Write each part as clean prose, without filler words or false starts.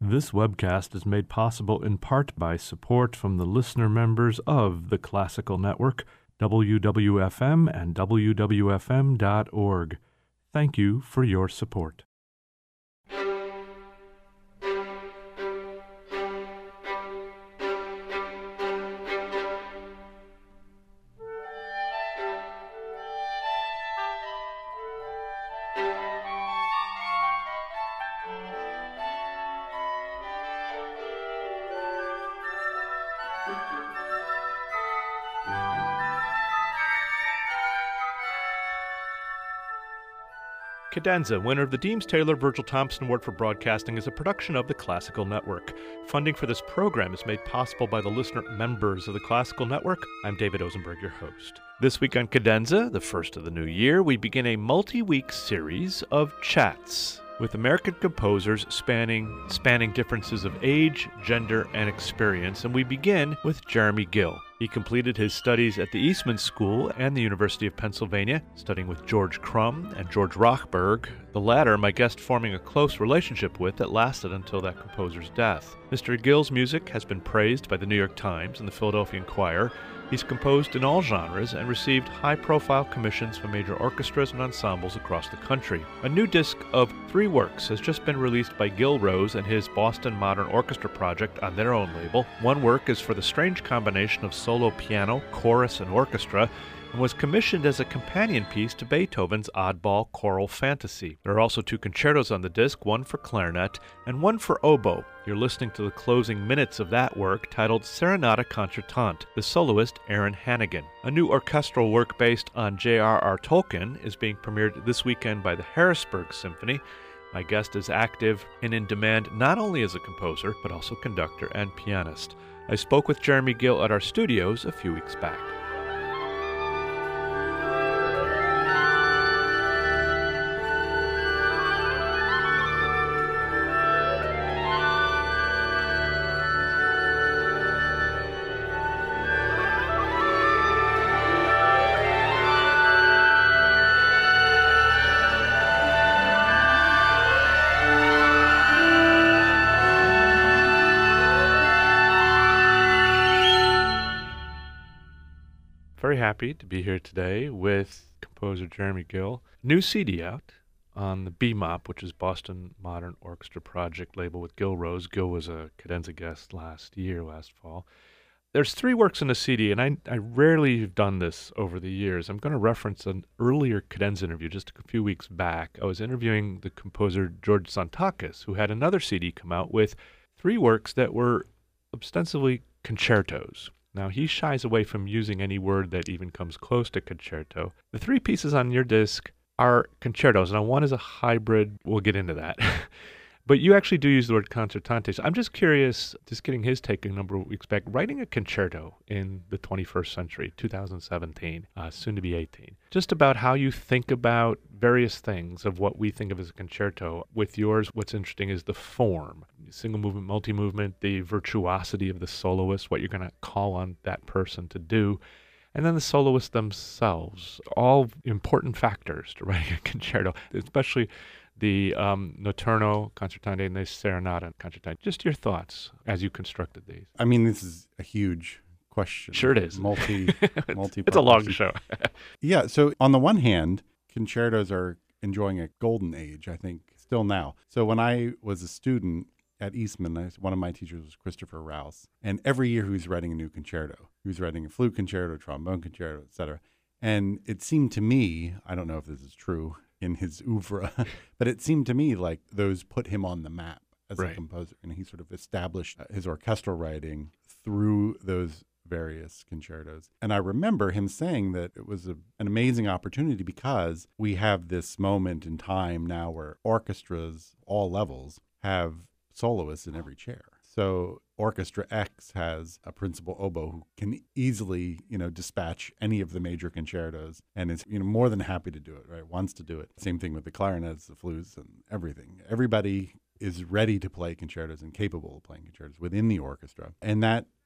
This webcast is made possible in part by support from the listener members of the Classical Network, WWFM and WWFM.org. Thank you for your support. Cadenza, winner of the Deems Taylor Virgil Thompson Award for Broadcasting, is a production of the Classical Network. Funding for this program is made possible by the listener members of the Classical Network. I'm David Osenberg, your host. This week on Cadenza, the first of the new year, we begin a multi-week series of chats with American composers spanning differences of age, gender, and experience, and we begin with Jeremy Gill. He completed his studies at the Eastman School and the University of Pennsylvania, studying with George Crumb and George Rochberg, the latter my guest forming a close relationship with that lasted until that composer's death. Mr. Gill's music has been praised by the New York Times and the Philadelphia Inquirer. He's composed in all genres and received high-profile commissions from major orchestras and ensembles across the country. A new disc of 3 works has just been released by Gil Rose and his Boston Modern Orchestra project on their own label. One work is for the strange combination of solo piano, chorus, and orchestra, and was commissioned as a companion piece to Beethoven's Oddball Choral Fantasy. There are also 2 concertos on the disc, one for clarinet and one for oboe. You're listening to the closing minutes of that work, titled Serenata Concertante, the soloist Aaron Hannigan. A new orchestral work based on J.R.R. Tolkien is being premiered this weekend by the Harrisburg Symphony. My guest is active and in demand not only as a composer, but also conductor and pianist. I spoke with Jeremy Gill at our studios a few weeks back. Very happy to be here today with composer Jeremy Gill. New CD out on the BMOP, which is Boston Modern Orchestra Project label with Gil Rose. Gil was a cadenza guest last fall. There's 3 works in the CD, and I rarely have done this over the years. I'm going to reference an earlier cadenza interview just a few weeks back. I was interviewing the composer George Xantakis, who had another CD come out with 3 works that were ostensibly concertos. Now, he shies away from using any word that even comes close to concerto. The 3 pieces on your disc are concertos. Now, one is a hybrid. We'll get into that. But you actually do use the word concertante. So I'm just curious, just getting his take a number of weeks back, writing a concerto in the 21st century, 2017, soon to be 18. Just about how you think about various things of what we think of as a concerto. With yours, what's interesting is the form, single movement, multi-movement, the virtuosity of the soloist, what you're going to call on that person to do. And then the soloists themselves, all important factors to writing a concerto, especially the Notturno Concertante and the Serenata Concertante. Just your thoughts as you constructed these. I mean, this is a huge question. Sure it is. It's a long show. Yeah, so on the one hand, concertos are enjoying a golden age, I think, still now. So when I was a student at Eastman, one of my teachers was Christopher Rouse, and every year he was writing a new concerto. He was writing a flute concerto, trombone concerto, etc. And it seemed to me, I don't know if this is true in his oeuvre, but it seemed to me like those put him on the map as a composer, and he sort of established his orchestral writing through those various concertos. And I remember him saying that it was an amazing opportunity because we have this moment in time now where orchestras, all levels, have soloists in every chair. So Orchestra X has a principal oboe who can easily, dispatch any of the major concertos and is, more than happy to do it, right? Wants to do it. Same thing with the clarinets, the flutes, and everything. Everybody is ready to play concertos and capable of playing concertos within the orchestra. And that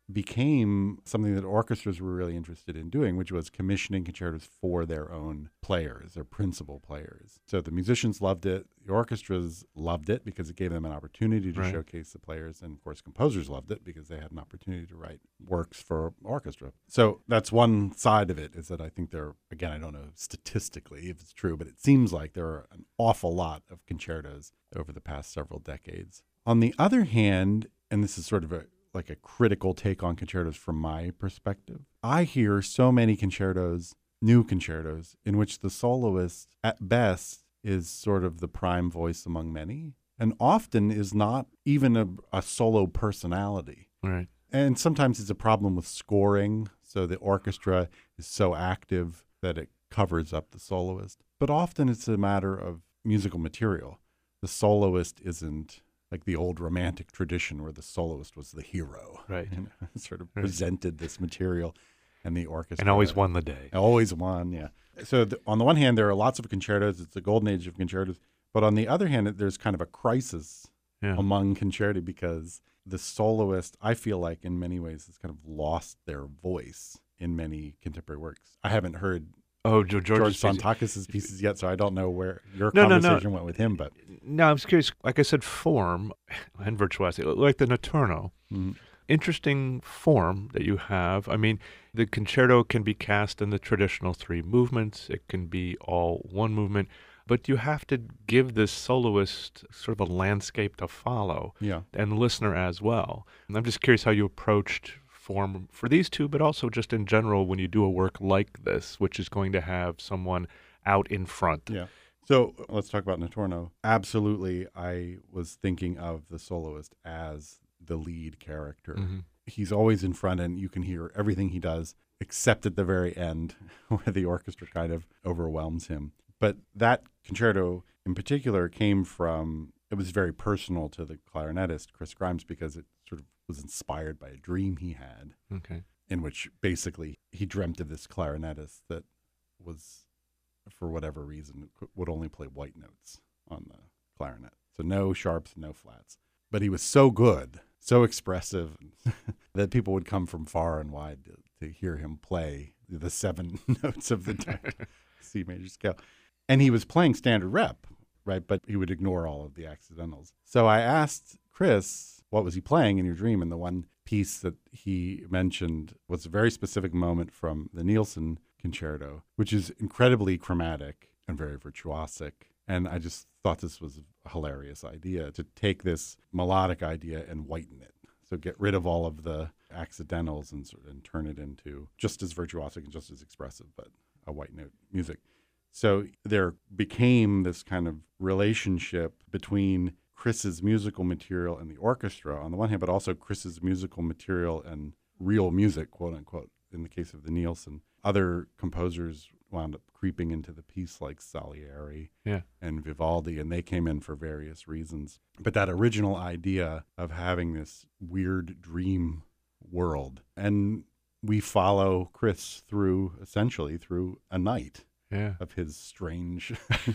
became something that orchestras were really interested in doing, which was commissioning concertos for their own players, their principal players. So the musicians loved it. The orchestras loved it because it gave them an opportunity to showcase the players. And of course, composers loved it because they had an opportunity to write works for orchestra. So that's one side of it, is that I think there, again, I don't know statistically if it's true, but it seems like there are an awful lot of concertos over the past several decades. On the other hand, and this is sort of like a critical take on concertos from my perspective, I hear so many concertos, new concertos, in which the soloist at best is sort of the prime voice among many, and often is not even a solo personality. Right. And sometimes it's a problem with scoring, so the orchestra is so active that it covers up the soloist. But often it's a matter of musical material. The soloist isn't like the old romantic tradition where the soloist was the hero. Right. And sort of presented this material, and the orchestra. And always won the day. Always won, yeah. So on the one hand, there are lots of concertos. It's the golden age of concertos. But on the other hand, there's kind of a crisis among concerti because the soloist, I feel like in many ways, has kind of lost their voice in many contemporary works. I haven't heard George Sontakis' pieces yet, so I don't know where your conversation went with him. But no, I was curious. Like I said, form and virtuosity, like the Notturno. Mm-hmm. Interesting form that you have. I mean, the concerto can be cast in the traditional 3 movements. It can be all one movement. But you have to give this soloist sort of a landscape to follow, and the listener as well. And I'm just curious how you approached form for these two, but also just in general when you do a work like this, which is going to have someone out in front. Yeah. So let's talk about Notturno. Absolutely, I was thinking of the soloist as the lead character. Mm-hmm. He's always in front, and you can hear everything he does, except at the very end, where the orchestra kind of overwhelms him. But that concerto in particular came from, it was very personal to the clarinetist, Chris Grimes, because it sort of was inspired by a dream he had, in which basically he dreamt of this clarinetist that was, for whatever reason, would only play white notes on the clarinet. So no sharps, no flats. But he was so good, so expressive, that people would come from far and wide to hear him play the 7 notes of the C major scale. And he was playing standard rep, right? But he would ignore all of the accidentals. So I asked Chris, what was he playing in your dream? And the one piece that he mentioned was a very specific moment from the Nielsen concerto, which is incredibly chromatic and very virtuosic. And I just thought this was a hilarious idea, to take this melodic idea and whiten it. So get rid of all of the accidentals and turn it into just as virtuosic and just as expressive, but a white note music. So there became this kind of relationship between Chris's musical material and the orchestra on the one hand, but also Chris's musical material and real music, quote unquote, in the case of the Nielsen. Other composers wound up creeping into the piece, like Salieri and Vivaldi, and they came in for various reasons. But that original idea of having this weird dream world, and we follow Chris essentially through a night of his strange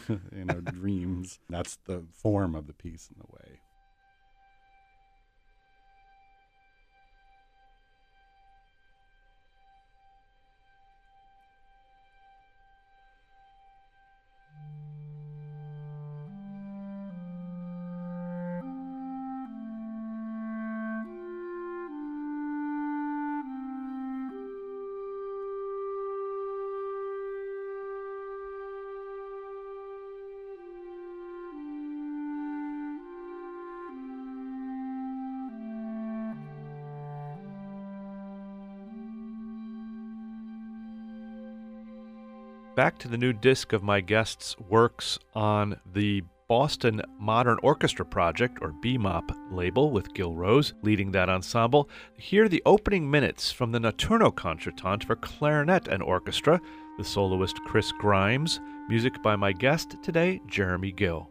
dreams. That's the form of the piece in a way. Back to the new disc of my guest's works on the Boston Modern Orchestra Project, or BMOP label, with Gil Rose leading that ensemble. Here are the opening minutes from the Notturno Concertante for clarinet and orchestra, the soloist Chris Grimes, music by my guest today, Jeremy Gill.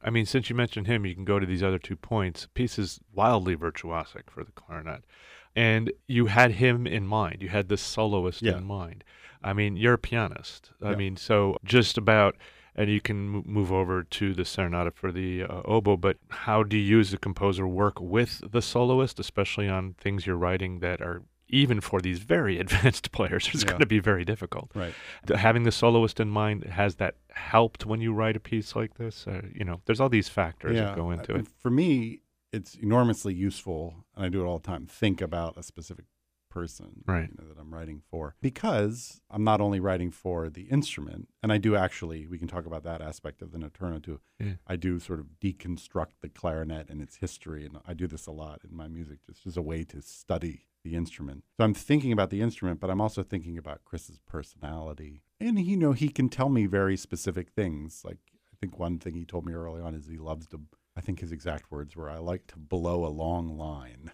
I mean, since you mentioned him, you can go to these other 2 points. The piece is wildly virtuosic for the clarinet. And you had him in mind. You had this soloist in mind. I mean, you're a pianist. I mean, so just about, and you can move over to the Serenata for the oboe, but how do you as a composer work with the soloist, especially on things you're writing that are, even for these very advanced players, it's going to be very difficult. Right. Having the soloist in mind, has that helped when you write a piece like this? There's all these factors that go into it. For me, it's enormously useful, and I do it all the time, think about a specific person right. That I'm writing for, because I'm not only writing for the instrument, and I do actually, we can talk about that aspect of the Notturno too. Yeah. I do sort of deconstruct the clarinet and its history, and I do this a lot in my music, just as a way to study the instrument. So I'm thinking about the instrument, but I'm also thinking about Chris's personality. And, he can tell me very specific things. Like, I think one thing he told me early on is he loves to, I think his exact words were, "I like to blow a long line."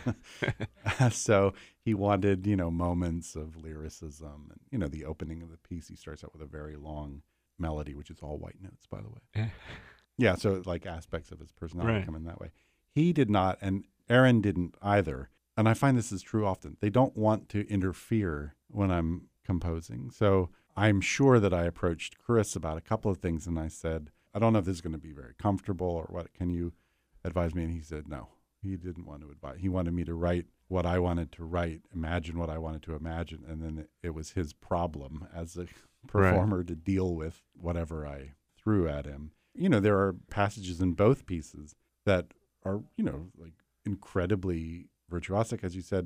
So he wanted, moments of lyricism. And, the opening of the piece, he starts out with a very long melody, which is all white notes, by the way. Yeah, so like aspects of his personality come in that way. He did not, and Aaron didn't either. And I find this is true often. They don't want to interfere when I'm composing. So I'm sure that I approached Chris about a couple of things, and I said, I don't know if this is going to be very comfortable or what. Can you advise me? And he said, no, he didn't want to advise. He wanted me to write what I wanted to write, imagine what I wanted to imagine. And then it was his problem as a performer to deal with whatever I threw at him. There are passages in both pieces that are, like incredibly virtuosic, as you said,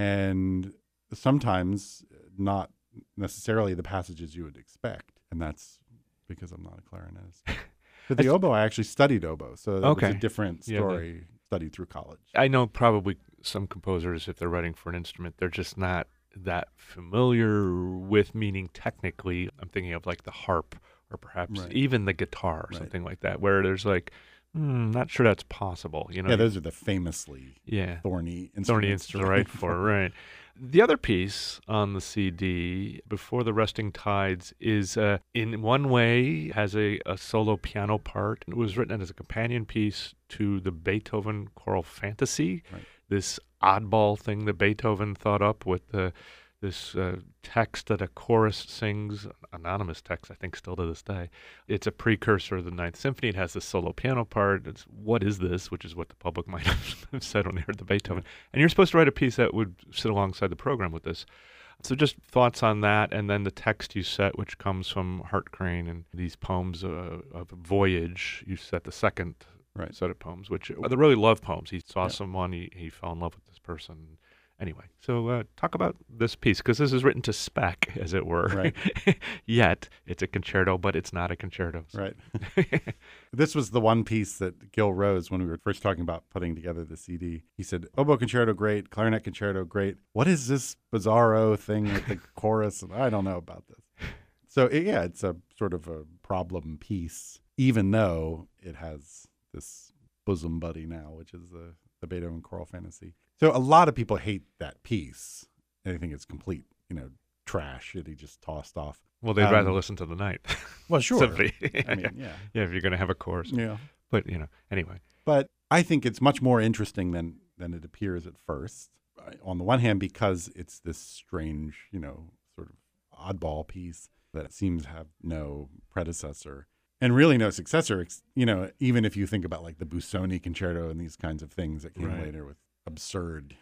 and sometimes not necessarily the passages you would expect. And that's because I'm not a clarinetist. But the oboe, I actually studied oboe, so it was a different story, studied through college. I know probably some composers, if they're writing for an instrument, they're just not that familiar with, meaning technically, I'm thinking of like the harp or perhaps even the guitar or something like that, where there's like, not sure that's possible. Yeah, those are the famously thorny instruments. Thorny instruments, right, right. The other piece on the CD, Before the Resting Tides, is in one way has a solo piano part. It was written as a companion piece to the Beethoven Choral Fantasy, this oddball thing that Beethoven thought up with this text that a chorus sings, anonymous text, I think still to this day. It's a precursor of the Ninth Symphony. It has this solo piano part. It's, what is this? Which is what the public might have said when they heard the Beethoven. And you're supposed to write a piece that would sit alongside the program with this. So just thoughts on that, and then the text you set, which comes from Hart Crane and these poems of Voyage. You set the second set of poems, which are the really love poems. He saw someone, he fell in love with this person. Anyway, so talk about this piece, because this is written to spec, as it were. Right. Yet, it's a concerto, but it's not a concerto. So. Right. This was the one piece that Gil Rose, when we were first talking about putting together the CD, he said, oboe concerto, great. Clarinet concerto, great. What is this bizarro thing with the chorus? And I don't know about this. So, it's a sort of a problem piece, even though it has this bosom buddy now, which is the Beethoven Choral Fantasy. So a lot of people hate that piece. They think it's complete, trash that he just tossed off. Well, they'd rather listen to the Night. Well, sure. Symphony. I mean, yeah. Yeah, if you're going to have a chorus. Yeah. But, anyway. But I think it's much more interesting than it appears at first. On the one hand, because it's this strange, sort of oddball piece that seems to have no predecessor. And really no successor, even if you think about like the Busoni concerto and these kinds of things that came later with absurd,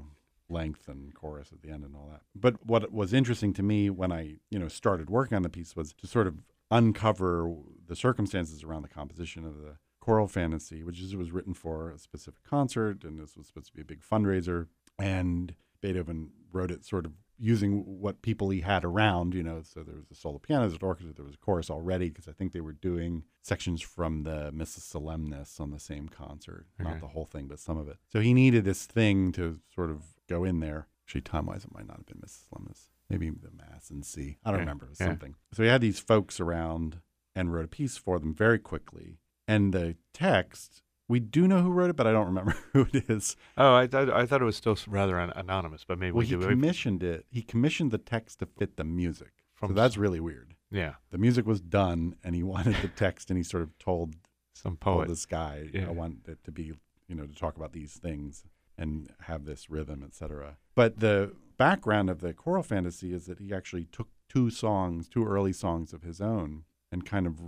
length and chorus at the end and all that. But what was interesting to me when I, started working on the piece was to sort of uncover the circumstances around the composition of the Choral Fantasy, which was written for a specific concert, and this was supposed to be a big fundraiser. And Beethoven wrote it sort of using what people he had around, so there was a solo piano, there was an orchestra, there was a chorus already, because I think they were doing sections from the Missa Solemnis on the same concert, not the whole thing, but some of it. So he needed this thing to sort of go in there. Actually, time-wise, it might not have been Missa Solemnis. Maybe the Mass in C. I don't remember. It was something. So he had these folks around and wrote a piece for them very quickly. And the text, we do know who wrote it, but I don't remember who it is. Oh, I thought it was still rather anonymous, but maybe we do. He commissioned it. He commissioned the text to fit the music. So that's really weird. Yeah. The music was done, and he wanted the text, and he sort of told Some oh, poet. this guy, Yeah. I want it to be, to talk about these things and have this rhythm, etc. But the background of the choral fantasy is that he actually took two early songs of his own, and kind of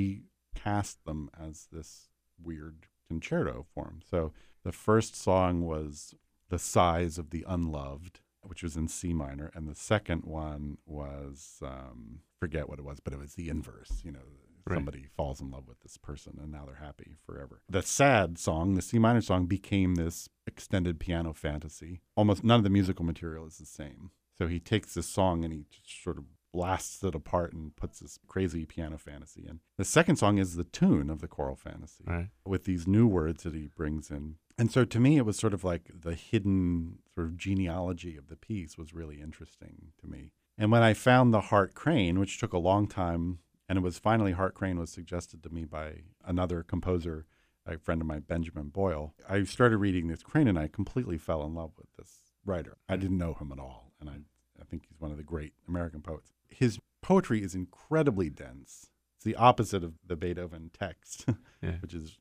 recast them as this weird concerto form. So the first song was The Sighs of the Unloved, which was in C minor, and the second one was, forget what it was, but it was the inverse, Right. Somebody falls in love with this person and now they're happy forever. The sad song, the C minor song, became this extended piano fantasy. Almost none of the musical material is the same. So he takes this song and he just sort of blasts it apart and puts this crazy piano fantasy in. The second song is the tune of the choral fantasy, Right. with these new words that he brings in. And so to me, it was sort of like the hidden sort of genealogy of the piece was really interesting to me. And when I found the Hart Crane, which took a long time, and it was finally Hart Crane was suggested to me by another composer, a friend of mine, Benjamin Boyle. I started reading this Crane and I completely fell in love with this writer. I didn't know him at all, and I think he's one of the great American poets. His poetry is incredibly dense. It's the opposite of the Beethoven text, Yeah. which is,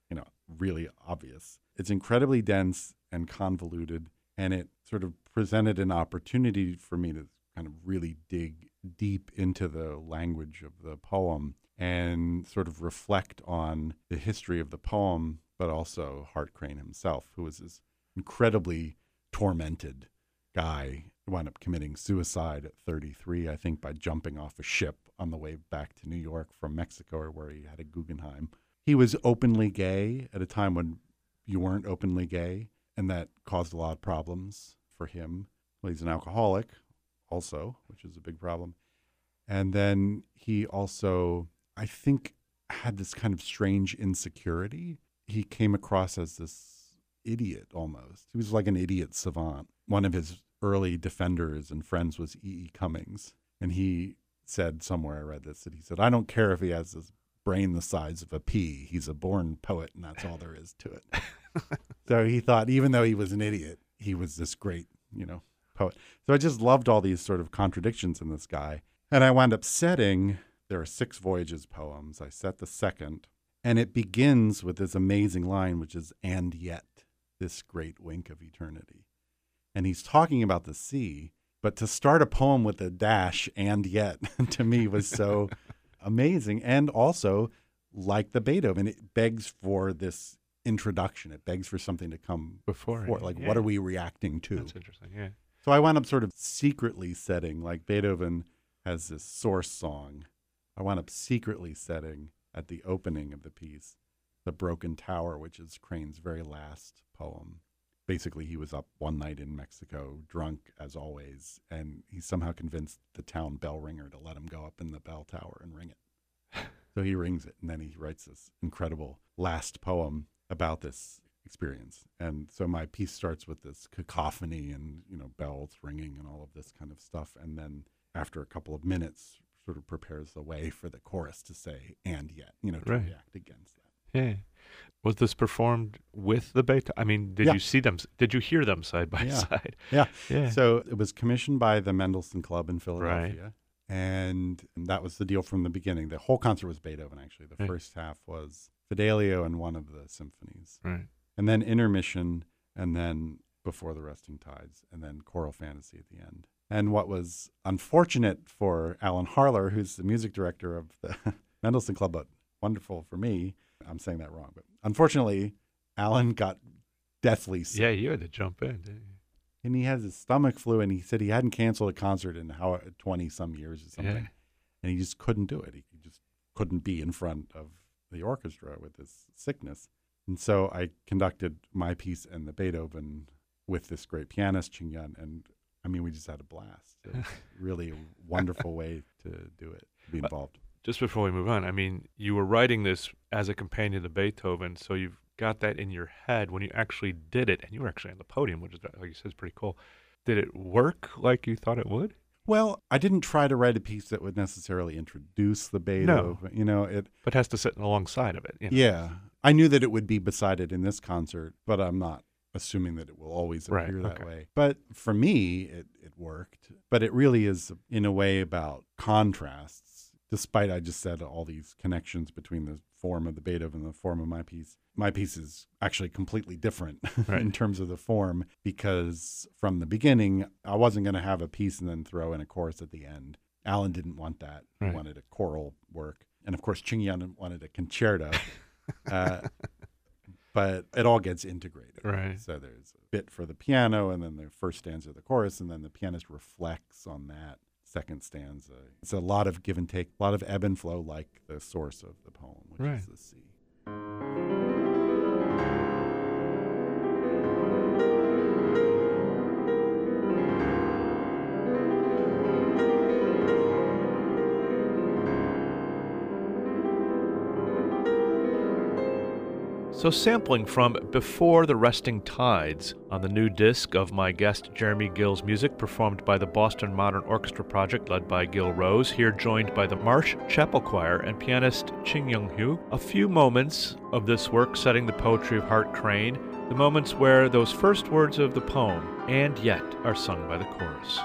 really obvious. It's incredibly dense and convoluted, and it sort of presented an opportunity for me to kind of really dig deep into the language of the poem and sort of reflect on the history of the poem, but also Hart Crane himself, who was this incredibly tormented guy who wound up committing suicide at 33, I think, by jumping off a ship on the way back to New York from Mexico, where he had a Guggenheim. He was openly gay at a time when you weren't openly gay, and that caused a lot of problems for him. Well, he's an alcoholic also, which is a big problem. And then he also, I think, had this kind of strange insecurity. He came across as this idiot almost. He was like an idiot savant. One of his early defenders and friends was E.E. Cummings. And he said somewhere, I read this, that he said, I don't care if he has this brain the size of a pea. He's a born poet, and that's all there is to it. So he thought, even though he was an idiot, he was this great, poet. So I just loved all these sort of contradictions in this guy. And I wound up setting, there are 6 Voyages poems. I set the second, and it begins with this amazing line, which is, and yet, this great wink of eternity. And he's talking about the sea, but to start a poem with a dash, and yet, to me was so amazing. And also, like the Beethoven, it begs for this introduction. It begs for something to come Before. Like, yeah. what are we reacting to? That's interesting, yeah. So I wound up sort of secretly setting, like Beethoven has this source song. I wound up secretly setting at the opening of the piece, The Broken Tower, which is Crane's very last poem. Basically, he was up one night in Mexico, drunk as always, and he somehow convinced the town bell ringer to let him go up in the bell tower and ring it. So he rings it, and then he writes this incredible last poem about this experience. And so my piece starts with this cacophony and, bells ringing and all of this kind of stuff. And then after a couple of minutes, sort of prepares the way for the chorus to say, and yet, to Right. react against that. Yeah. Was this performed with the Beethoven? I mean, did Yeah. you see them? Did you hear them side by Yeah. side? Yeah. Yeah. So it was commissioned by the Mendelssohn Club in Philadelphia. And that was the deal from the beginning. The whole concert was Beethoven, actually. The Right. first half was Fidelio and one of the symphonies. Right. And then intermission, and then Before the Resting Tides, and then choral fantasy at the end. And what was unfortunate for Alan Harler, who's the music director of the Mendelssohn Club, but wonderful for me, I'm saying that wrong, but unfortunately, Alan got deathly sick. Yeah, you had to jump in, didn't you? And he has his stomach flu, and he said he hadn't canceled a concert in 20-some years or something. Yeah. And he just couldn't do it. He just couldn't be in front of the orchestra with this sickness. And so I conducted my piece and the Beethoven with this great pianist, Ching Yun, and I mean, we just had a blast. It was really a wonderful way to do it, to be involved. Just before we move on, I mean, you were writing this as a companion to Beethoven, so you've got that in your head when you actually did it, and you were actually on the podium, which is, like you said, is pretty cool. Did it work like you thought it would? Well, I didn't try to write a piece that would necessarily introduce the Beethoven. But has to sit alongside of it. Yeah. I knew that it would be beside it in this concert, but I'm not assuming that it will always appear that way. But for me, it worked. But it really is, in a way, about contrasts, despite I just said all these connections between the form of the Beethoven and the form of my piece. My piece is actually completely different Right. in terms of the form, because from the beginning, I wasn't going to have a piece and then throw in a chorus at the end. Alan didn't want that. He Right. wanted a choral work. And of course, Ching Yun wanted a concerto. But it all gets integrated. Right. So there's a bit for the piano, and then the first stanza of the chorus, and then the pianist reflects on that second stanza. It's a lot of give and take, a lot of ebb and flow, like the source of the poem, which Right. is the sea. So, sampling from Before the Resting Tides on the new disc of my guest Jeremy Gill's music, performed by the Boston Modern Orchestra Project led by Gil Rose, here joined by the Marsh Chapel Choir and pianist Ching Young-hyu. A few moments of this work setting the poetry of Hart Crane, the moments where those first words of the poem, "and yet," are sung by the chorus.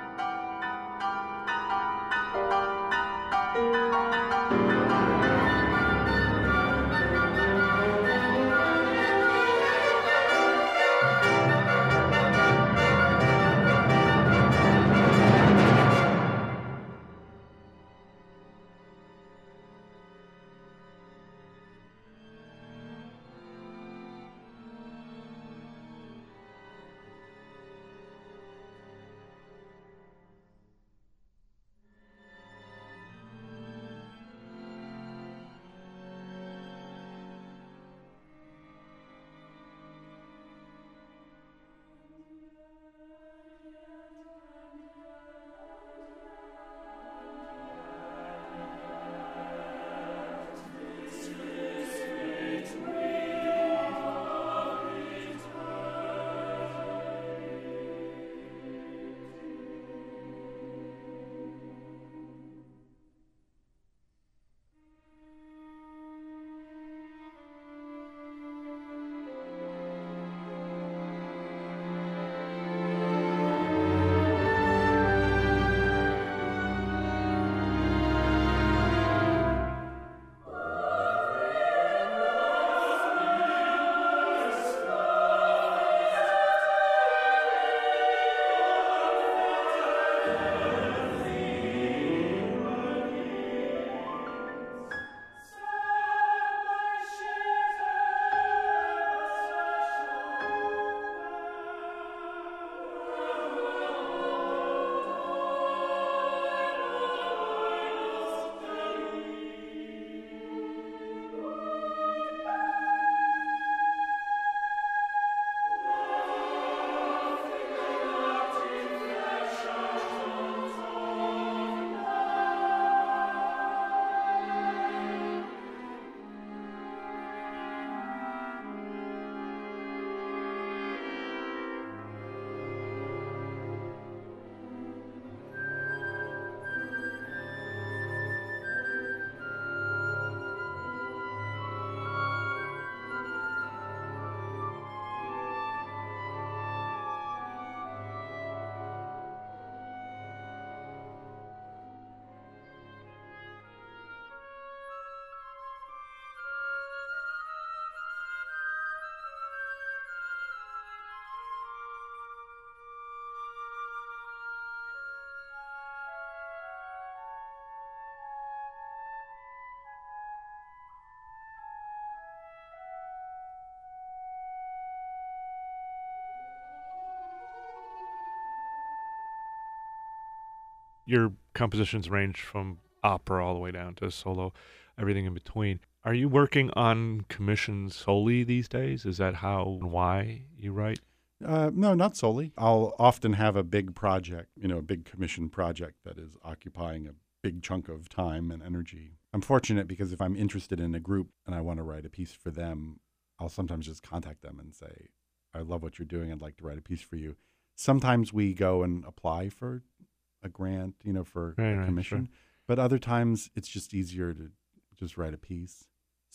Your compositions range from opera all the way down to solo, everything in between. Are you working on commissions solely these days? Is that how and why you write? No, not solely. I'll often have a big project, a big commission project that is occupying a big chunk of time and energy. I'm fortunate because if I'm interested in a group and I want to write a piece for them, I'll sometimes just contact them and say, I love what you're doing. I'd like to write a piece for you. Sometimes we go and apply for a grant, for a commission. Sure. But other times it's just easier to just write a piece.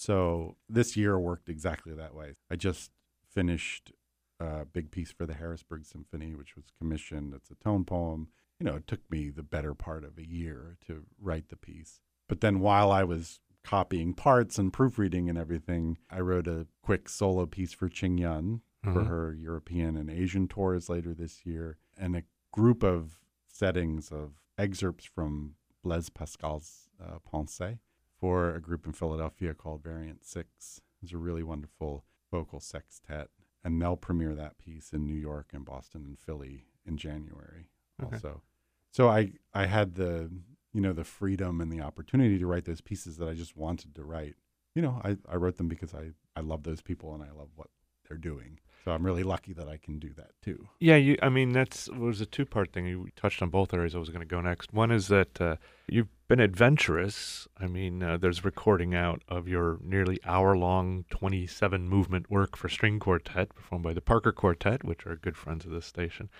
So this year worked exactly that way. I just finished a big piece for the Harrisburg Symphony, which was commissioned. It's a tone poem. It took me the better part of a year to write the piece. But then while I was copying parts and proofreading and everything. I wrote a quick solo piece for Qing Yun for her European and Asian tours later this year, and a group of settings of excerpts from Blaise Pascal's Pensée for a group in Philadelphia called Variant 6. It's a really wonderful vocal sextet, and they'll premiere that piece in New York and Boston and Philly in January also. So I had the freedom and the opportunity to write those pieces that I just wanted to write. I wrote them because I love those people and I love what they're doing. So I'm really lucky that I can do that too. Yeah, that was a two-part thing. You touched on both areas I was going to go next. One is that you've been adventurous. There's recording out of your nearly hour-long 27-movement work for string quartet performed by the Parker Quartet, which are good friends of this station.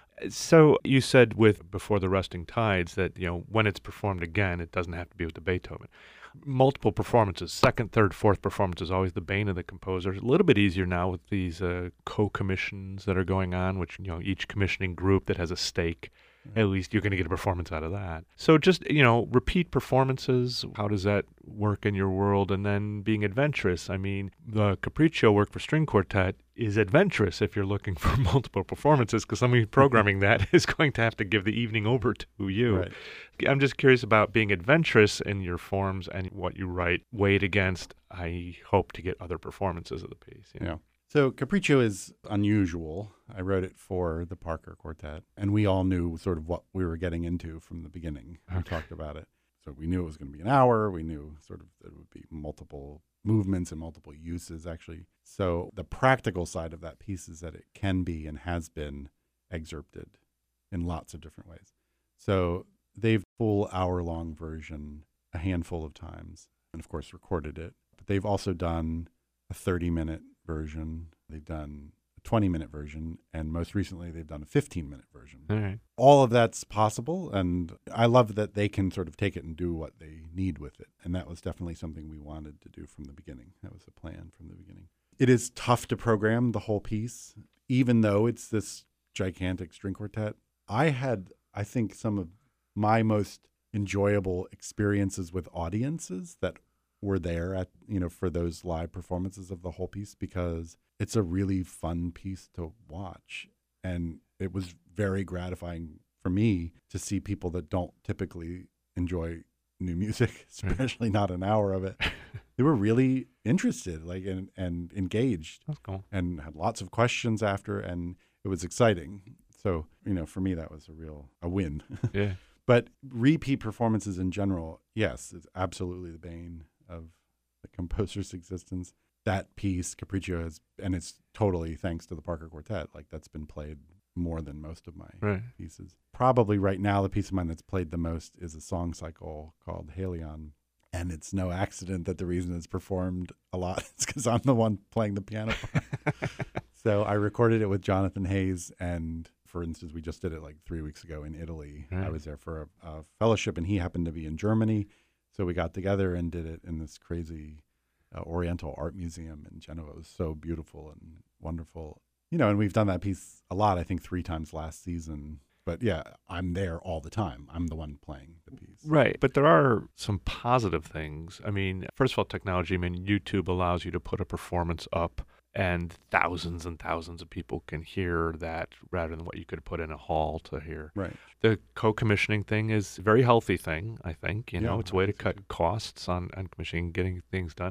So you said with Before the Rusting Tides that, when it's performed again, it doesn't have to be with the Beethoven. Multiple performances, second, third, fourth performance is always the bane of the composer. A little bit easier now with these co-commissions that are going on, which, each commissioning group that has a stake, at least you're going to get a performance out of that. So just, repeat performances, how does that work in your world? And then being adventurous. The Capriccio work for string quartet is adventurous if you're looking for multiple performances, because somebody programming that is going to have to give the evening over to you. Right. I'm just curious about being adventurous in your forms and what you write weighed against, I hope to get other performances of the piece. Yeah. So Capriccio is unusual. I wrote it for the Parker Quartet, and we all knew sort of what we were getting into from the beginning. We talked about it. So we knew it was going to be an hour. We knew sort of that it would be multiple movements and multiple uses, actually. So the practical side of that piece is that it can be and has been excerpted in lots of different ways. So they've full hour-long version a handful of times and, of course, recorded it. But they've also done a 30-minute version. They've done a 20-minute version, and most recently they've done a 15-minute version. All right. All of that's possible, and I love that they can sort of take it and do what they need with it. And that was definitely something we wanted to do from the beginning. That was the plan from the beginning. It is tough to program the whole piece, even though it's this gigantic string quartet. I had, I think, some of my most enjoyable experiences with audiences that were there at, for those live performances of the whole piece, because it's a really fun piece to watch. And it was very gratifying for me to see people that don't typically enjoy new music, especially not an hour of it. They were really interested, and engaged. That's cool. And had lots of questions after, and it was exciting. So, for me, that was a win. Yeah. But repeat performances in general, yes, it's absolutely the bane of the composer's existence. That piece, Capriccio, and it's totally thanks to the Parker Quartet. That's been played more than most of my pieces. Probably right now, the piece of mine that's played the most is a song cycle called Helion. And it's no accident that the reason it's performed a lot is because I'm the one playing the piano part. So I recorded it with Jonathan Hayes, and for instance, we just did it 3 weeks ago in Italy. I was there for a fellowship, and he happened to be in Germany. So we got together and did it in this crazy Oriental art museum in Genoa. It was so beautiful and wonderful. And we've done that piece a lot, I think 3 times last season. But yeah, I'm there all the time. I'm the one playing the piece. Right. But there are some positive things. First of all, technology, YouTube allows you to put a performance up and thousands of people can hear that rather than what you could put in a hall to hear. Right. The co-commissioning thing is a very healthy thing, I think. It's a way to cut costs on commissioning, getting things done.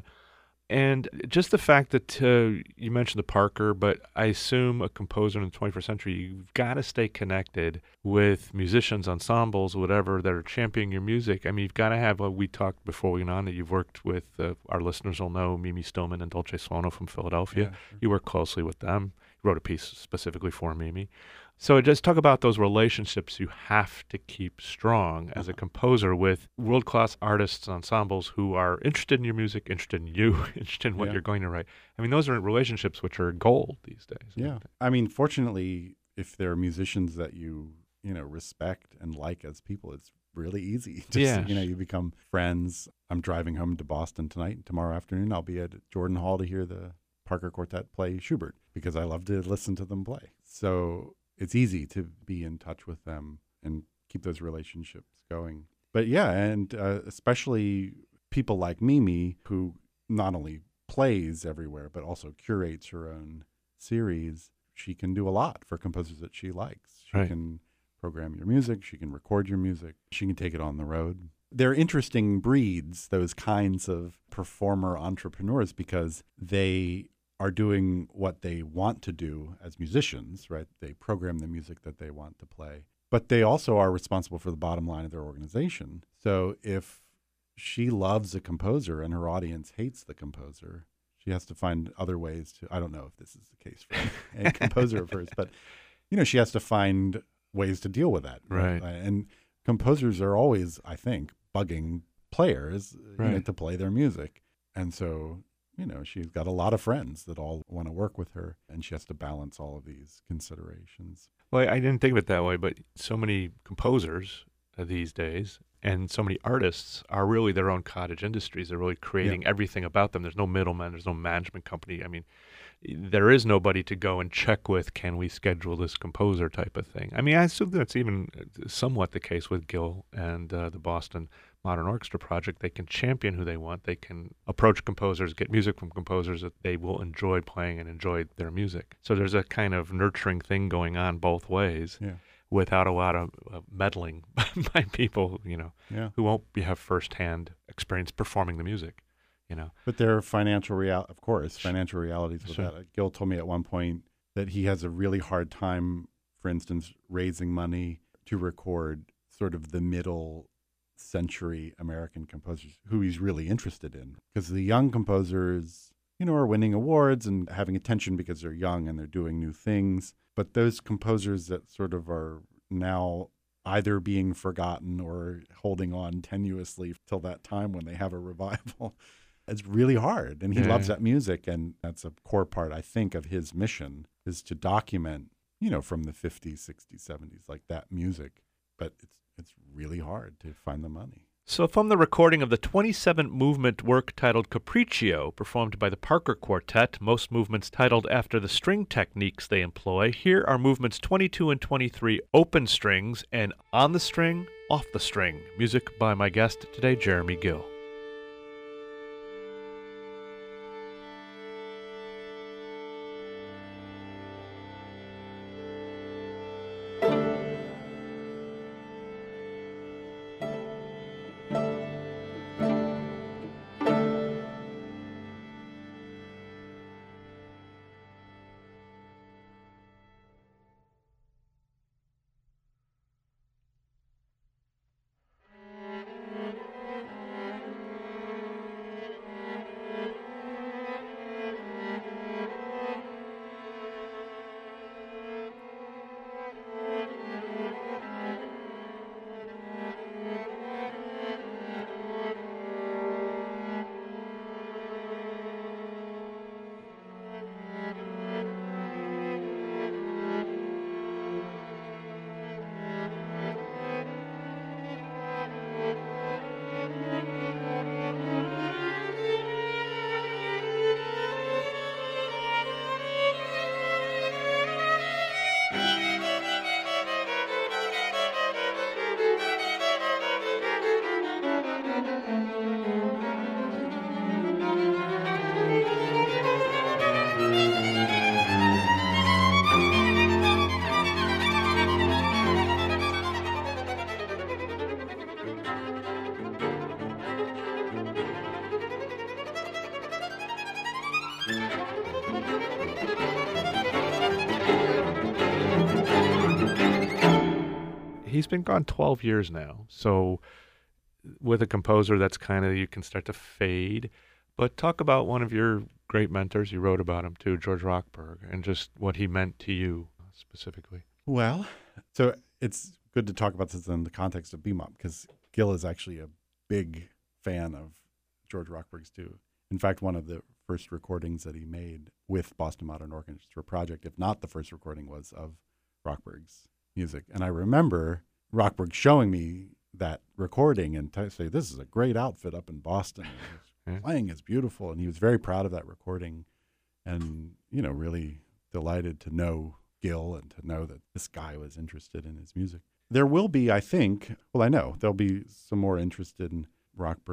And just the fact that you mentioned the Parker, but I assume a composer in the 21st century, you've got to stay connected with musicians, ensembles, whatever, that are championing your music. You've got to have what we talked before we went on, that you've worked with, our listeners will know, Mimi Stillman and Dolce Suono from Philadelphia. Yeah, sure. You work closely with them. You wrote a piece specifically for Mimi. So just talk about those relationships you have to keep strong as a composer with world-class artists, ensembles who are interested in your music, interested in you, interested in what you're going to write. Those are relationships which are gold these days. Yeah. Fortunately, if there are musicians that you respect and like as people, it's really easy. You become friends. I'm driving home to Boston tonight. Tomorrow afternoon, I'll be at Jordan Hall to hear the Parker Quartet play Schubert because I love to listen to them play. So it's easy to be in touch with them and keep those relationships going. But yeah, and especially people like Mimi, who not only plays everywhere, but also curates her own series, she can do a lot for composers that she likes. She Right. can program your music. She can record your music. She can take it on the road. They're interesting breeds, those kinds of performer entrepreneurs, because they are doing what they want to do as musicians, right? They program the music that they want to play. But they also are responsible for the bottom line of their organization. So if she loves a composer and her audience hates the composer, she has to find other ways to, I don't know if this is the case for a composer of hers, but, she has to find ways to deal with that. Right. And composers are always, I think, bugging players to play their music. And so, she's got a lot of friends that all want to work with her, and she has to balance all of these considerations. Well, I didn't think of it that way, but so many composers these days and so many artists are really their own cottage industries. They're really creating everything about them. There's no middleman. There's no management company. I mean, there is nobody to go and check with, can we schedule this composer type of thing. I mean, I assume that's even somewhat the case with Gil and the Boston Modern Orchestra Project. They can champion who they want. They can approach composers, get music from composers that they will enjoy playing and enjoy their music. So there's a kind of nurturing thing going on both ways without a lot of meddling by people, who won't have firsthand experience performing the music. But there are financial realities with that. Gil told me at one point that he has a really hard time, for instance, raising money to record sort of the middle century American composers who he's really interested in. Because the young composers, are winning awards and having attention because they're young and they're doing new things. But those composers that sort of are now either being forgotten or holding on tenuously till that time when they have a revival, it's really hard. And he loves that music. And that's a core part, I think, of his mission, is to document, from the 50s, 60s, 70s, like that music. But it's really hard to find the money. So from the recording of the 27th movement work titled Capriccio, performed by the Parker Quartet, most movements titled after the string techniques they employ, here are movements 22 and 23, open strings, and on the string, off the string. Music by my guest today, Jeremy Gill. He's been gone 12 years now. So with a composer, that's kind of, you can start to fade. But talk about one of your great mentors. You wrote about him too, George Rochberg, and just what he meant to you specifically. Well, so it's good to talk about this in the context of BMOP, because Gil is actually a big fan of George Rochberg's too. In fact, one of the first recordings that he made with Boston Modern Orchestra Project, if not the first recording, was of Rochberg's music. And I remember Rochberg showing me that recording and say, this is a great outfit up in Boston. Playing is beautiful. And he was very proud of that recording and, really delighted to know Gil and to know that this guy was interested in his music. There will be, I think, I know there'll be some more interested in Rochberg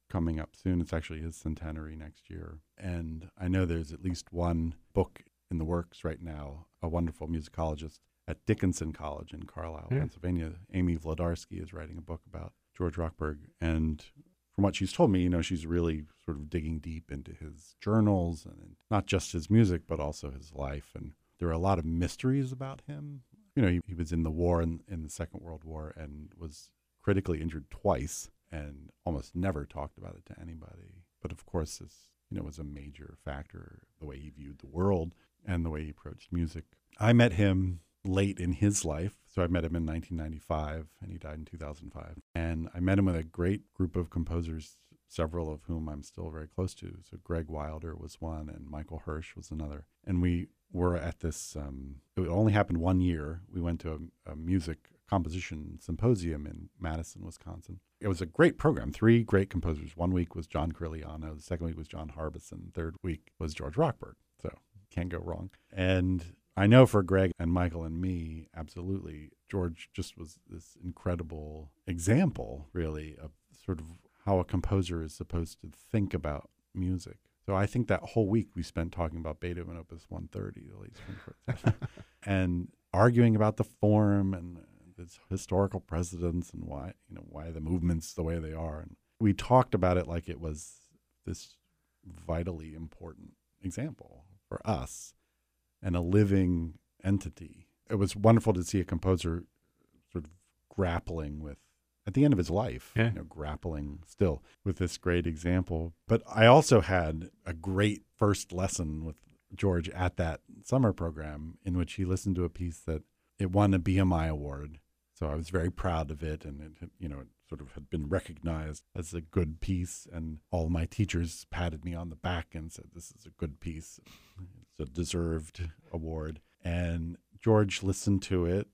coming up soon. It's actually his centenary next year. And I know there's at least one book in the works right now, a wonderful musicologist at Dickinson College in Carlisle, Pennsylvania. Amy Wlodarski is writing a book about George Rochberg. And from what she's told me, she's really sort of digging deep into his journals and not just his music, but also his life. And there are a lot of mysteries about him. He was in the war, in the Second World War, and was critically injured twice and almost never talked about it to anybody. But of course, this, was a major factor, the way he viewed the world and the way he approached music. I met him late in his life. So I met him in 1995, and he died in 2005. And I met him with a great group of composers, several of whom I'm still very close to. So Greg Wilder was one, and Michael Hirsch was another. And we were at this, it only happened one year. We went to a music composition symposium in Madison, Wisconsin. It was a great program, 3 great composers. One week was John Corigliano, the second week was John Harbison, third week was George Rochberg. So can't go wrong. And I know for Greg and Michael and me, absolutely, George just was this incredible example, really, of sort of how a composer is supposed to think about music. So I think that whole week we spent talking about Beethoven Opus 130, the late Swing Quartet, and arguing about the form and its historical precedence and why the movement's the way they are. And we talked about it like it was this vitally important example for us and a living entity. It was wonderful to see a composer sort of grappling with, at the end of his life, grappling still with this great example. But I also had a great first lesson with George at that summer program in which he listened to a piece that it won a BMI award. So I was very proud of it, and it sort of had been recognized as a good piece, and all my teachers patted me on the back and said, "This is a good piece. It's a deserved award." And George listened to it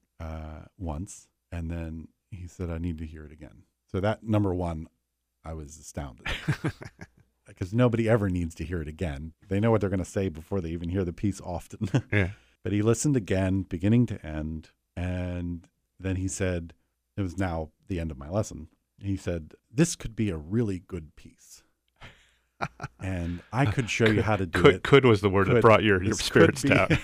once, and then he said, "I need to hear it again." So that, number one, I was astounded. Because nobody ever needs to hear it again. They know what they're going to say before they even hear the piece often. Yeah. But he listened again, beginning to end, and then he said, it was now the end of my lesson. He said, "This could be a really good piece. And I could show you how to do it." Could was the word that brought your spirits down.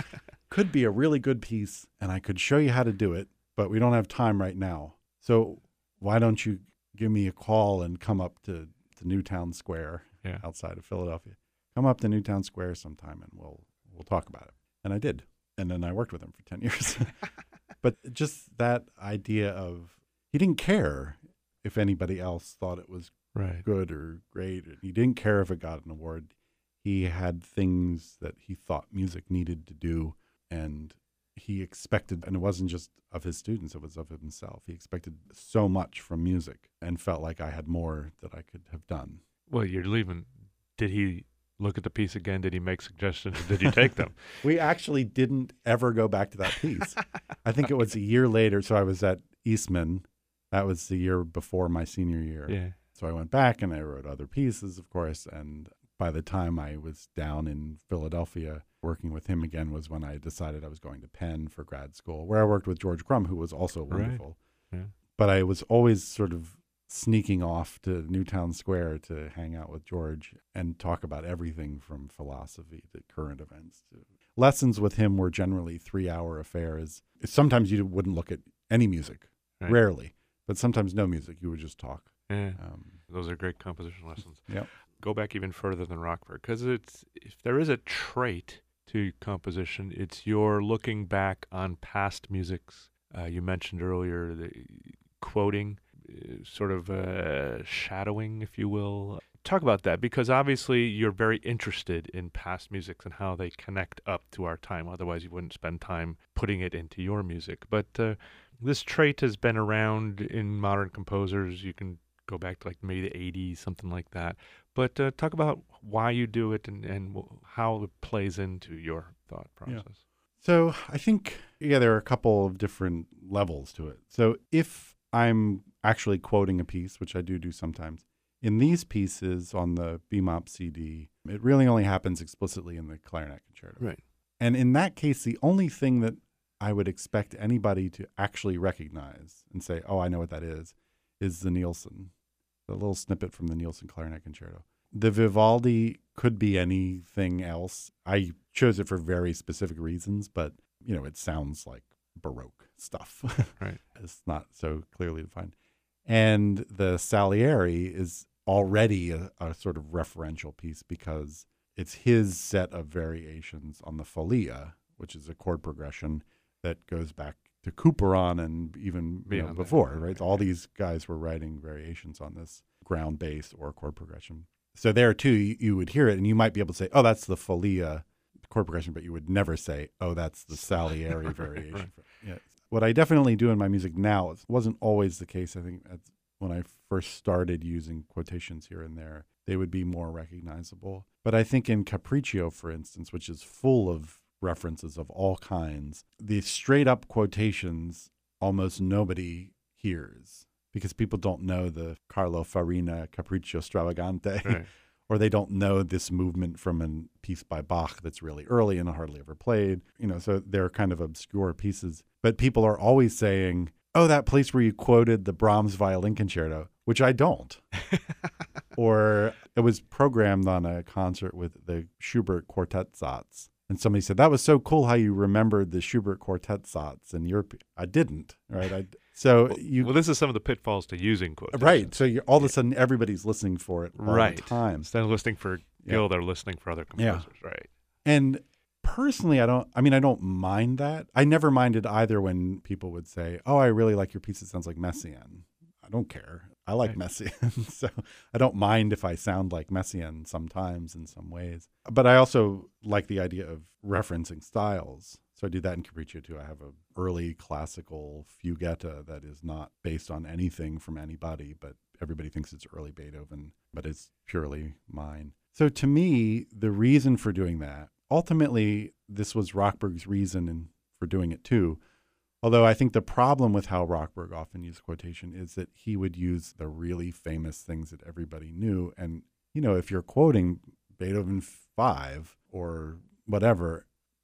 Could be a really good piece, and I could show you how to do it, but we don't have time right now. So why don't you give me a call and come up to Newtown Square outside of Philadelphia. Come up to Newtown Square sometime, and we'll talk about it. And I did. And then I worked with him for 10 years. But just that idea of, he didn't care if anybody else thought it was good or great. He didn't care if it got an award. He had things that he thought music needed to do, and he expected, and it wasn't just of his students, it was of himself. He expected so much from music and felt like I had more that I could have done. Well, you're leaving. Did he look at the piece again? Did he make suggestions? Did you take them? We actually didn't ever go back to that piece. I think it was a year later. So I was at Eastman. That was the year before my senior year. Yeah. So I went back and I wrote other pieces, of course. And by the time I was down in Philadelphia working with him again was when I decided I was going to Penn for grad school, where I worked with George Crumb, who was also wonderful. Right. Yeah. But I was always sort of sneaking off to Newtown Square to hang out with George and talk about everything from philosophy to current events. Lessons with him were generally 3-hour affairs. Sometimes you wouldn't look at any music, rarely, but sometimes no music. You would just talk. Yeah. Those are great composition lessons. Yep. Go back even further than Rochberg, because if there is a trait to composition, it's your looking back on past musics. You mentioned earlier the quoting, sort of shadowing, if you will. Talk about that, because obviously you're very interested in past musics and how they connect up to our time. Otherwise, you wouldn't spend time putting it into your music. But this trait has been around in modern composers. You can go back to like maybe the 80s, something like that. But talk about why you do it and how it plays into your thought process. Yeah. So I think, there are a couple of different levels to it. So if I'm actually quoting a piece, which I do sometimes, in these pieces on the BMOP CD, it really only happens explicitly in the clarinet concerto. Right. And in that case, the only thing that I would expect anybody to actually recognize and say, "Oh, I know what that is the Nielsen." a little snippet from the Nielsen Clarinet Concerto. The Vivaldi could be anything else. I chose it for very specific reasons, but, it sounds like Baroque stuff. Right. It's not so clearly defined. And the Salieri is already a sort of referential piece because it's his set of variations on the Folia, which is a chord progression that goes back to Couperin and even before, right? All these guys were writing variations on this ground bass or chord progression. So there too, you would hear it and you might be able to say, oh, that's the Folia chord progression, but you would never say, oh, that's the Salieri variation. Right. Yeah. What I definitely do in my music now, it wasn't always the case. I think when I first started using quotations here and there, they would be more recognizable. But I think in Capriccio, for instance, which is full of references of all kinds, the straight up quotations almost nobody hears because people don't know the Carlo Farina Capriccio Stravagante, Right. or they don't know this movement from a piece by Bach that's really early and hardly ever played. So they're kind of obscure pieces. But people are always saying, oh, that place where you quoted the Brahms Violin Concerto, which I don't. Or it was programmed on a concert with the Schubert Quartet Satz. And somebody said, that was so cool how you remembered the Schubert Quartet Satz in your... I didn't, right? Well, this is some of the pitfalls to using quotations. Right. So all of a sudden, everybody's listening for it all right. the time. Instead of listening for Gil, they're listening for other composers, right? And personally, I don't mind that. I never minded either when people would say, oh, I really like your piece. It sounds like Messiaen. I don't care. I like Messiaen. So I don't mind if I sound like Messiaen sometimes in some ways. But I also like the idea of referencing styles. So I do that in Capriccio too. I have an early classical fugetta that is not based on anything from anybody, but everybody thinks it's early Beethoven, but it's purely mine. So to me, the reason for doing that, ultimately, this was Rockberg's reason for doing it too. Although I think the problem with how Rockberg often used quotation is that he would use the really famous things that everybody knew. And, if you're quoting Beethoven 5 or whatever,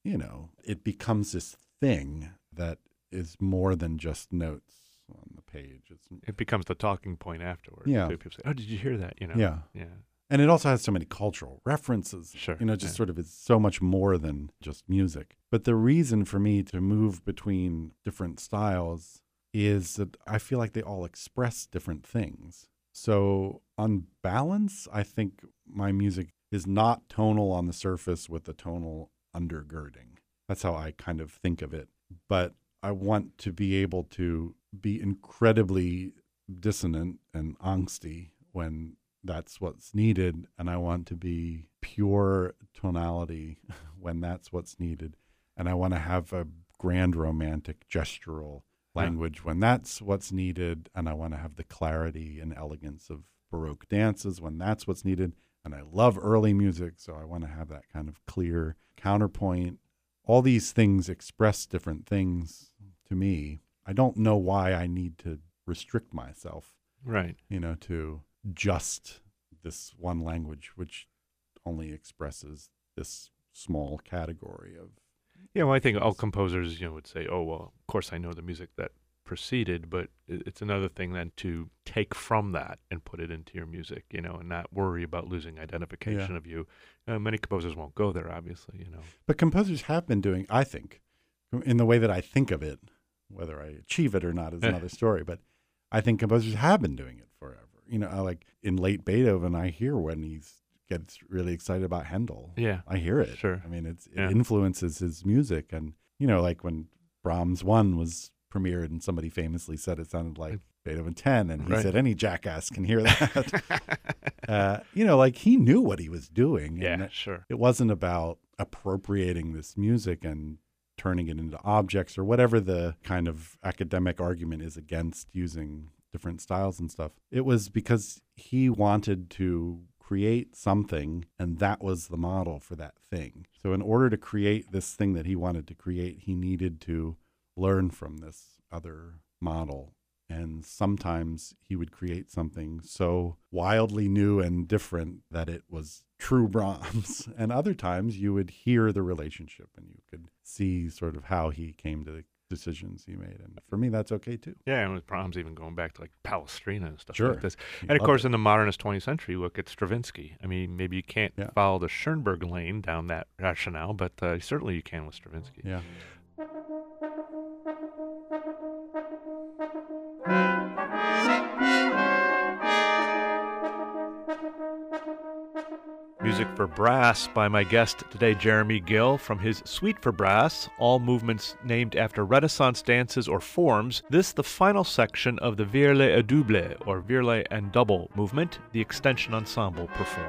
it becomes this thing that is more than just notes on the page. It becomes the talking point afterwards. Yeah. People say, oh, did you hear that? Yeah. Yeah. And it also has so many cultural references. Sure. Sort of it's so much more than just music. But the reason for me to move between different styles is that I feel like they all express different things. So on balance, I think my music is not tonal on the surface with a tonal undergirding. That's how I kind of think of it. But I want to be able to be incredibly dissonant and angsty when that's what's needed, and I want to be pure tonality when that's what's needed, and I want to have a grand romantic gestural language when that's what's needed, and I want to have the clarity and elegance of Baroque dances when that's what's needed, and I love early music, so I want to have that kind of clear counterpoint. All these things express different things to me. I don't know why I need to restrict myself, right? To just this one language, which only expresses this small category of... Yeah, well, I think all composers, would say, oh, well, of course I know the music that preceded, but it's another thing then to take from that and put it into your music, and not worry about losing identification of you. Many composers won't go there, obviously, But composers have been doing, I think, in the way that I think of it, whether I achieve it or not is another story, but I think composers have been doing it forever. Like in late Beethoven, I hear when he gets really excited about Handel. Yeah. I hear it. Sure. I mean, it influences his music. And, like when Brahms 1 was premiered and somebody famously said it sounded like Beethoven 10, and he said, any jackass can hear that. Like he knew what he was doing. Yeah, and sure. It wasn't about appropriating this music and turning it into objects or whatever the kind of academic argument is against using different styles and stuff. It was because he wanted to create something, and that was the model for that thing. So in order to create this thing that he wanted to create, he needed to learn from this other model. And sometimes he would create something so wildly new and different that it was true Brahms. And other times you would hear the relationship and you could see sort of how he came to decisions he made. And for me, that's okay too. Yeah, and with Brahms even going back to like Palestrina and stuff Sure. like this. He And of loved course, it. in the modernist 20th century, you look at Stravinsky. I mean, maybe you can't Yeah. follow the Schoenberg lane down that rationale, but certainly you can with Stravinsky. Yeah. Music for Brass by my guest today, Jeremy Gill, from his Suite for Brass, all movements named after Renaissance dances or forms. This the final section of the Virle et Double, or Virle and Double movement, the extension ensemble perform.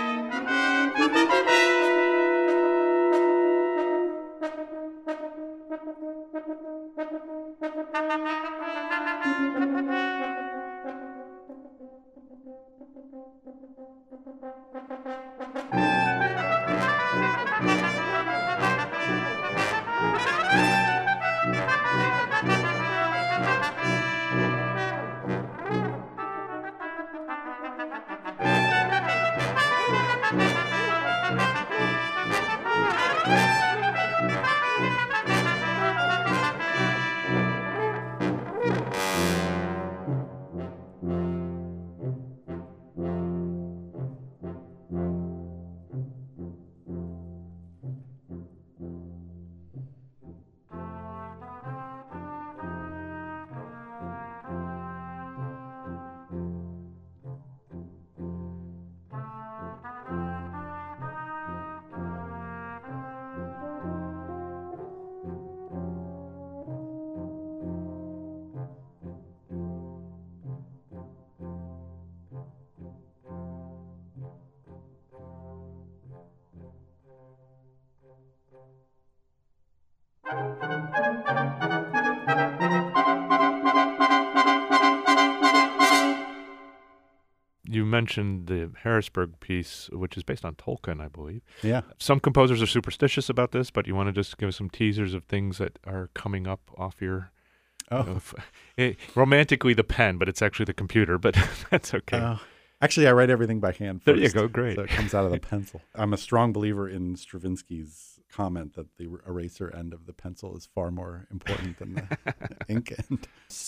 You mentioned the Harrisburg piece, which is based on Tolkien, I believe. Yeah. Some composers are superstitious about this, but you want to just give us some teasers of things that are coming up off your... Oh. Romantically the pen, but it's actually the computer, but that's okay. Actually, I write everything by hand first. There you go, great. So it comes out of the pencil. I'm a strong believer in Stravinsky's comment that the eraser end of the pencil is far more important than the ink end.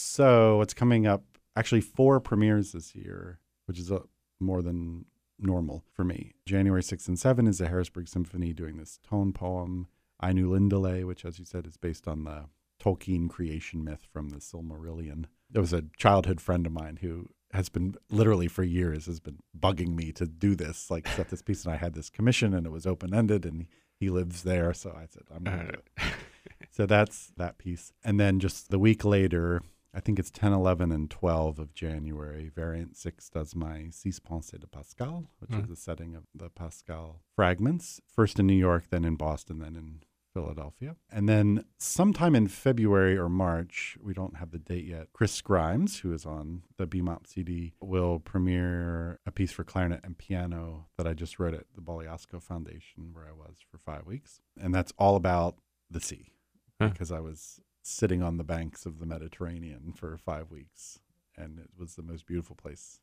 So what's coming up, actually 4 premieres this year, which is more than normal for me. January 6th and 7th is the Harrisburg Symphony doing this tone poem, Ainu Lindale, which, as you said, is based on the Tolkien creation myth from the Silmarillion. There was a childhood friend of mine who has been literally for years has been bugging me to do this, like set this piece. And I had this commission and it was open-ended and he lives there. So I said, I'm going to do it. So that's that piece. And then just the week later, I think it's 10, 11, and 12 of January, Variant 6 does my Six Pensées de Pascal, which is a setting of the Pascal fragments, first in New York, then in Boston, then in Philadelphia. And then sometime in February or March, we don't have the date yet, Chris Grimes, who is on the BMOP CD, will premiere a piece for clarinet and piano that I just wrote at the Bogliasco Foundation, where I was for 5 weeks. And that's all about the sea, because I was sitting on the banks of the Mediterranean for 5 weeks, and it was the most beautiful place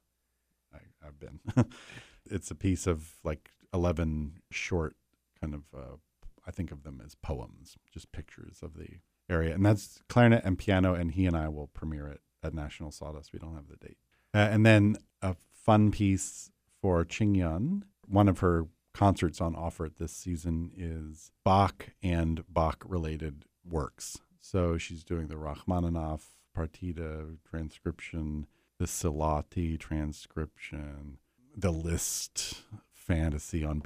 I've been. It's a piece of like 11 short kind of I think of them as poems, just pictures of the area. And that's clarinet and piano, and he and I will premiere it at National Sawdust. We don't have the date. And then a fun piece for Ching Yun. One of her concerts on offer this season is Bach and Bach-related works. So she's doing the Rachmaninoff Partita transcription, the Silati transcription, the Liszt fantasy on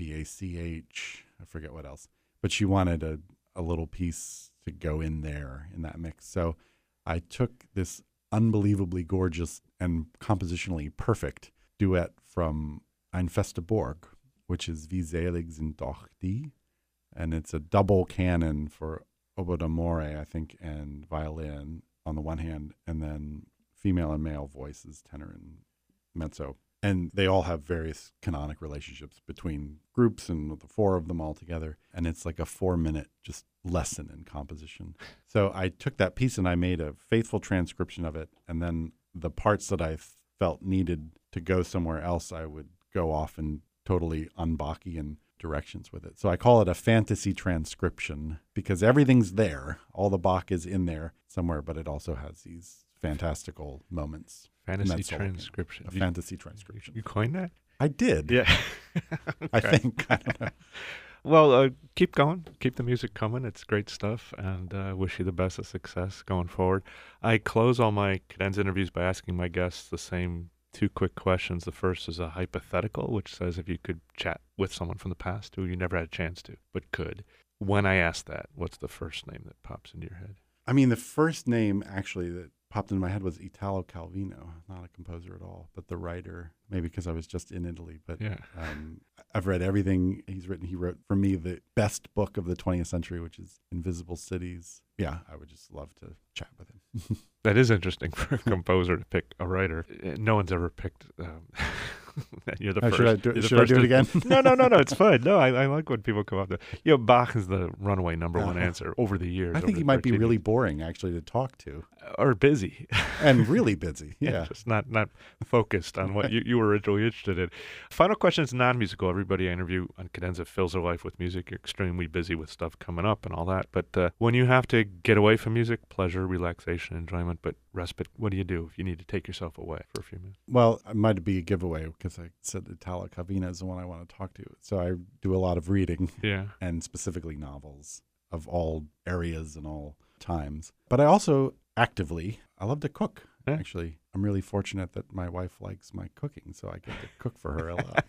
BACH. I forget what else. But she wanted a little piece to go in there in that mix. So I took this unbelievably gorgeous and compositionally perfect duet from Ein Feste Burg, which is Wie selig sind doch die. And it's a double canon for oboe d'amore, I think, and violin on the one hand, and then female and male voices, tenor and mezzo. And they all have various canonic relationships between groups and the 4 of them all together. And it's like a 4-minute just lesson in composition. So I took that piece and I made a faithful transcription of it. And then the parts that I felt needed to go somewhere else, I would go off and totally un-Bach-y and directions with it. So I call it a fantasy transcription because everything's there. All the Bach is in there somewhere, but it also has these fantastical moments. Fantasy transcription. A fantasy transcription. You coined that? I did. Yeah. I think. I don't know. Well, keep going. Keep the music coming. It's great stuff, and wish you the best of success going forward. I close all my Cadenza interviews by asking my guests the same 2 quick questions. The first is a hypothetical, which says if you could chat with someone from the past who you never had a chance to, but could. When I ask that, what's the first name that pops into your head? I mean, the first name actually that popped into my head was Italo Calvino, not a composer at all, but the writer, maybe because I was just in Italy. But yeah. I've read everything he's written. He wrote, for me, the best book of the 20th century, which is Invisible Cities. Yeah, I would just love to chat with him. That is interesting for a composer to pick a writer. No one's ever picked... You're the first. Should I do it again? No, it's fine. No, I like when people come up to... Bach is the runaway number one answer over the years. I think he might be really boring, actually, to talk to. Or busy. And really busy, yeah. Just not focused on what you were originally interested in. Final question is non-musical. Everybody I interview on Cadenza fills their life with music. You're extremely busy with stuff coming up and all that. But when you have to get away from music, pleasure, relaxation, enjoyment, but respite, what do you do if you need to take yourself away for a few minutes? Well, it might be a giveaway because I said Italo Calvino is the one I want to talk to. So I do a lot of reading, and specifically novels of all areas and all times. But I also I love to cook. Yeah. Actually, I'm really fortunate that my wife likes my cooking, so I get to cook for her a lot.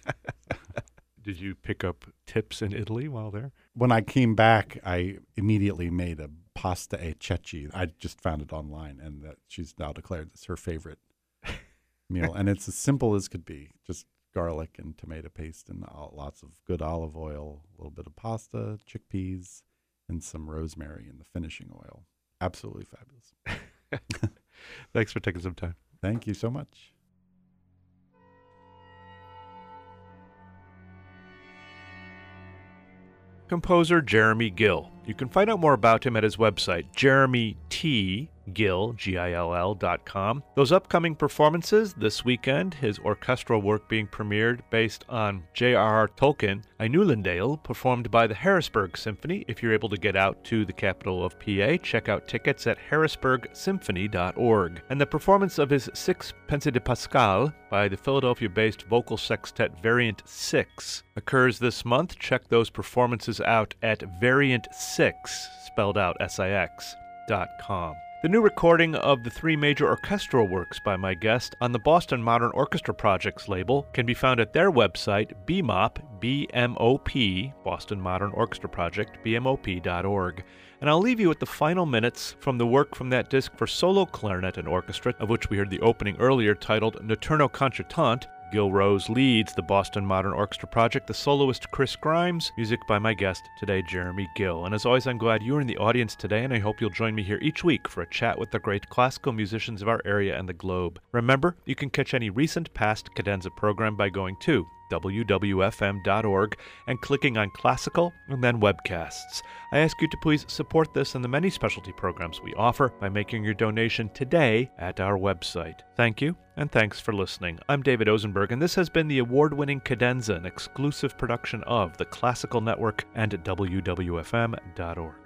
Did you pick up tips in Italy while there? When I came back, I immediately made a pasta e ceci. I just found it online, and that she's now declared it's her favorite meal. And it's as simple as could be. Just garlic and tomato paste and lots of good olive oil, a little bit of pasta, chickpeas, and some rosemary in the finishing oil. Absolutely fabulous. Thanks for taking some time. Thank you so much. Composer Jeremy Gill. You can find out more about him at his website, jeremytgill.com. Those upcoming performances this weekend, his orchestral work being premiered based on J.R.R. Tolkien, Einulindale, performed by the Harrisburg Symphony. If you're able to get out to the capital of PA, check out tickets at harrisburgsymphony.org. And the performance of his Six Pensieri di Pascal by the Philadelphia-based vocal sextet Variant 6 occurs this month. Check those performances out at Variant 6, spelled out SIX.com. The new recording of the 3 major orchestral works by my guest on the Boston Modern Orchestra Projects label can be found at their website, BMOP, B-M-O-P, Boston Modern Orchestra Project, BMOP.org. And I'll leave you with the final minutes from the work from that disc for solo clarinet and orchestra, of which we heard the opening earlier, titled Notturno Concertante. Gil Rose leads the Boston Modern Orchestra Project, the soloist Chris Grimes, music by my guest today, Jeremy Gill. And as always, I'm glad you're in the audience today, and I hope you'll join me here each week for a chat with the great classical musicians of our area and the globe. Remember, you can catch any recent past Cadenza program by going to wwfm.org and clicking on Classical and then Webcasts. I ask you to please support this and the many specialty programs we offer by making your donation today at our website. Thank you, and thanks for listening. I'm David Osenberg, and this has been the award-winning Cadenza, an exclusive production of the Classical Network and WWFM.org.